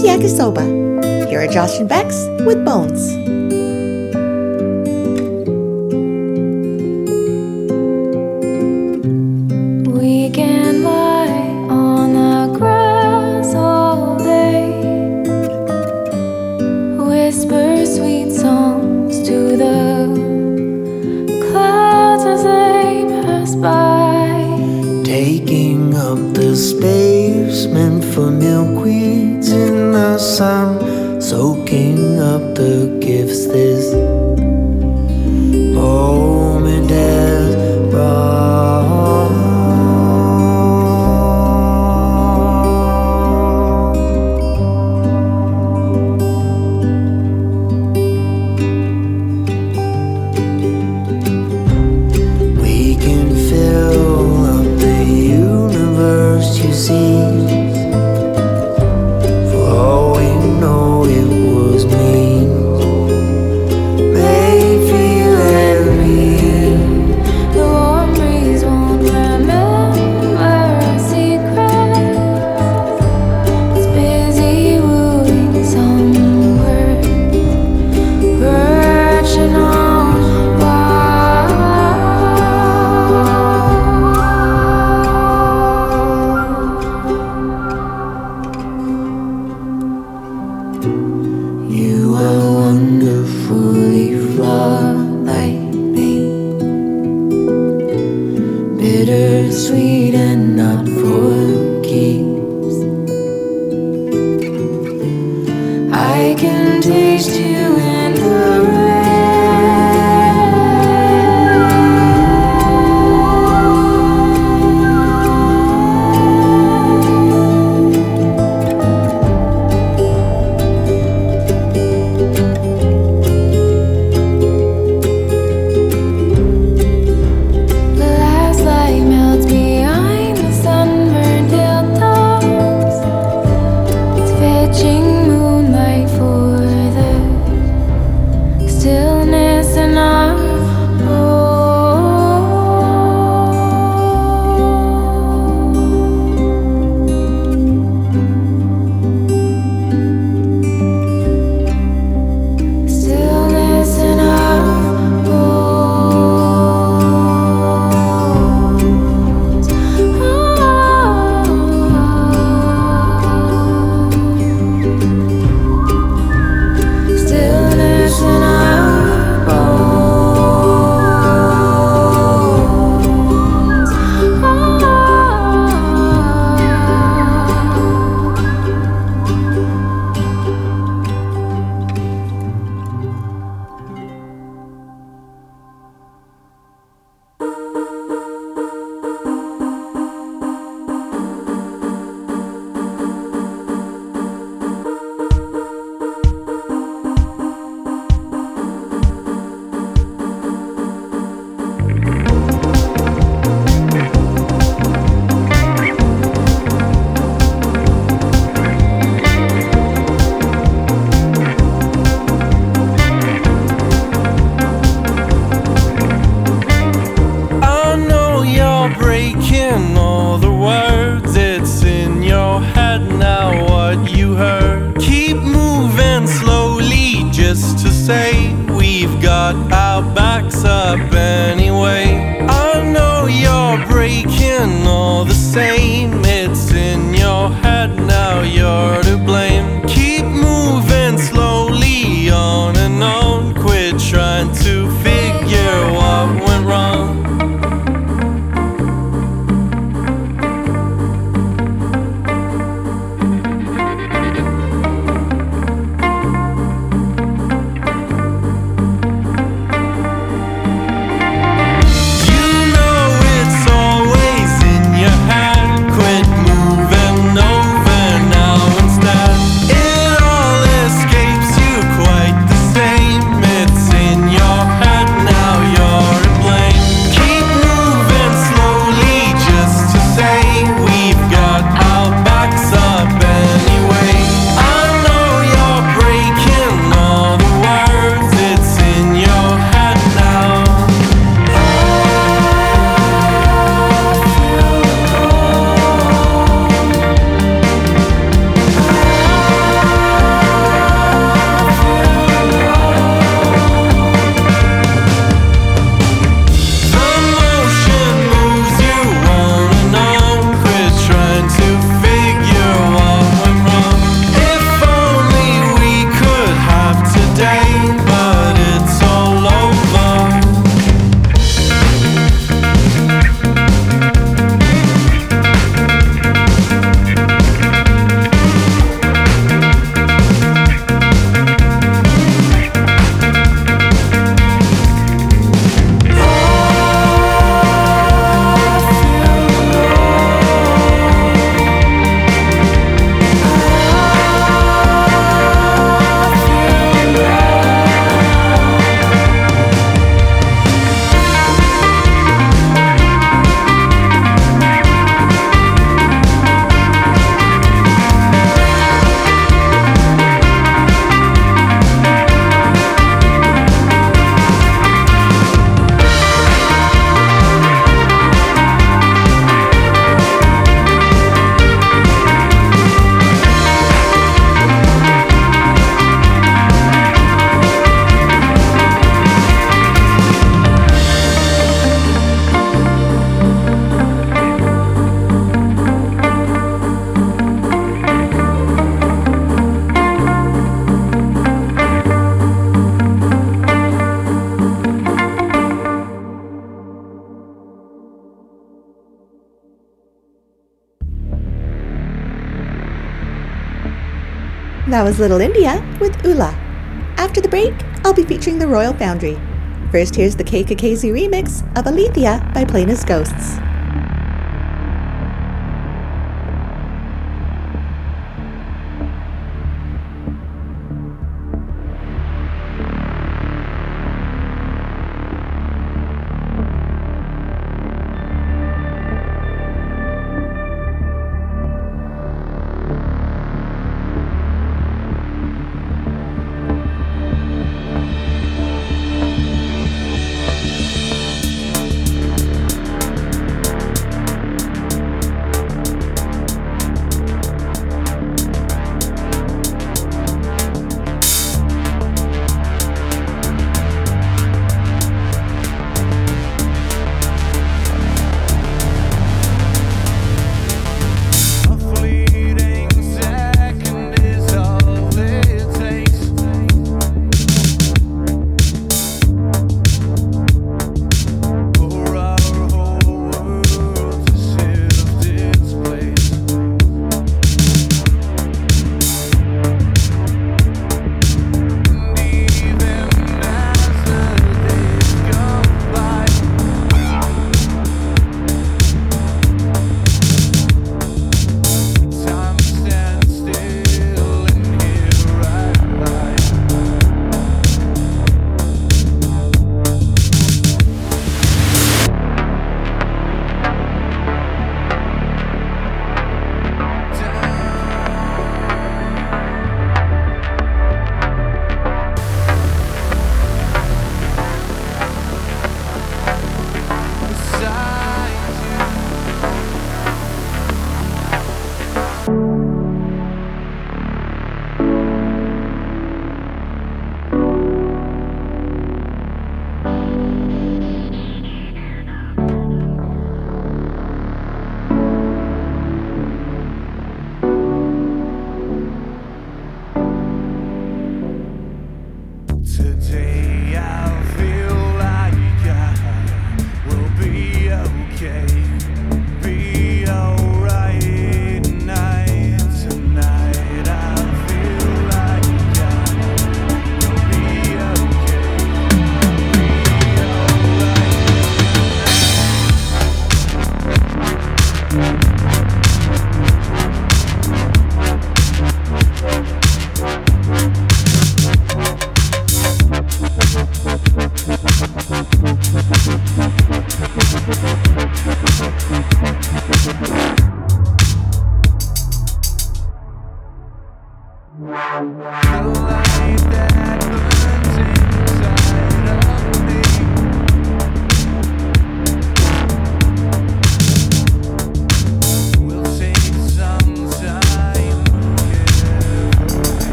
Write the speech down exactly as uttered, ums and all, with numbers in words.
with Yakisoba. Here are Josh and Bex with Bones. We can lie on the grass all day, whisper sweet songs to the clouds as they pass by, taking up the space meant for milkweeds in the sun, soaking up the gifts this moment has brought. We can fill up the universe, you see. For all we know, it was me. Made feel every. the warm breeze won't remember our secrets. It's busy wooing somewhere, perching on wild. You are wonderfully flawed like me, bittersweet and not for keeps. I can taste you in the rain. The last light melts behind the sunburned hilltops. It's fetching moonlight for the stillness in our bones. Stillness in our bones. Stillness in our bones. I know you're breaking all the words. It's in your head now what you heard. Keep moving slowly just to say we've got our backs up anyway. I know you're breaking all the same. It's in your head now, you're to blame. Keep moving slowly on and on. Quit trying to figure what went wrong. That was Little India with Ula. After the break, I'll be featuring the Royal Foundry. First, here's the K K K Z remix of Alethea by Plain as Ghosts.